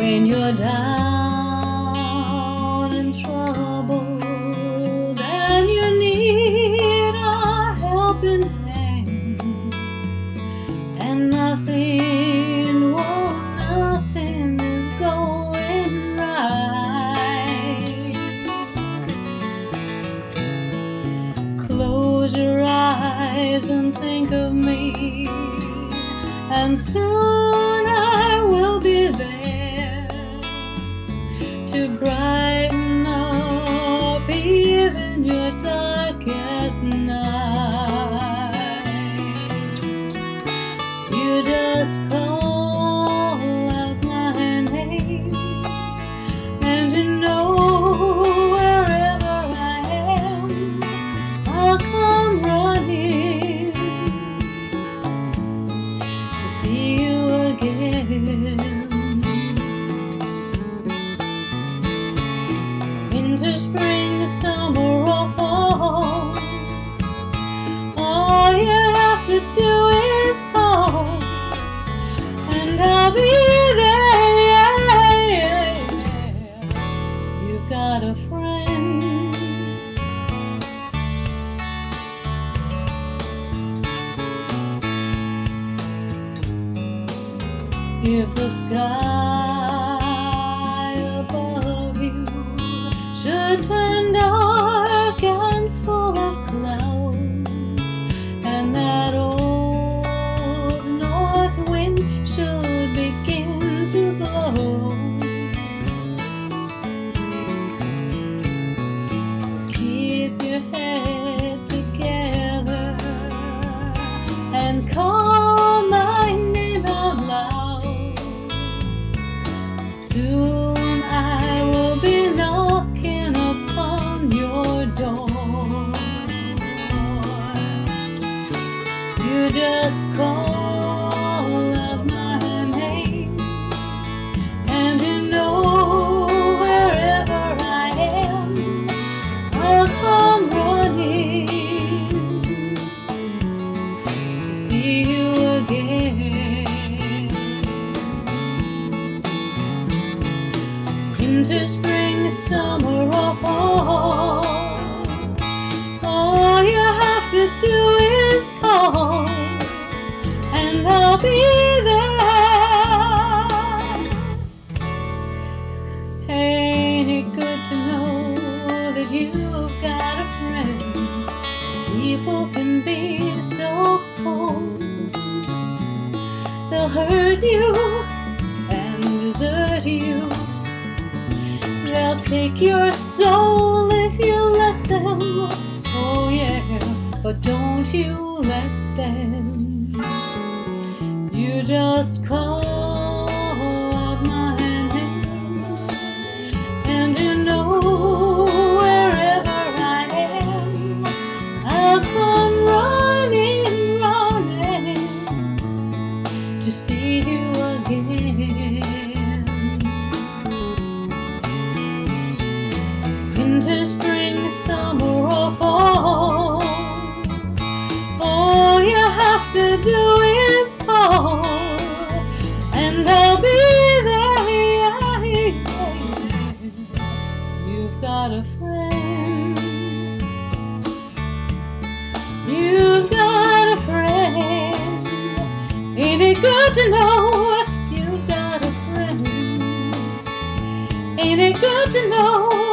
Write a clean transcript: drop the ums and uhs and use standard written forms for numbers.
When you're down and troubled and you need a helping hand, and nothing, oh, nothing is going right, close your eyes and think of me, and soon I will be there to brighten up even your darkest night. You just call out my name, and you know wherever I am, I'll come running to see you again. Winter, spring, summer, or fall, all you have to do is call, and I'll be there. You've got a friend. If the sky above you should turn dark and full of clouds, and that old north wind should begin to blow, keep your head together and call my name out loud. Soon I will be knocking upon your door. You just call out my name, and you know wherever I am, I'll come running to see you again. Winter, spring, summer, or fall, all you have to do is call, and I'll be there. Ain't it good to know that you've got a friend? People can be so cold, they'll hurt you and desert you. They'll take your soul if you let them. Oh yeah, but don't you let them. You just call out my name, and you know wherever I am, I'll come running, running to see you again. Winter, spring, summer, or fall, all you have to do is call, and I'll be there. You've got a friend. You've got a friend. Ain't it good to know you've got a friend? Ain't it good to know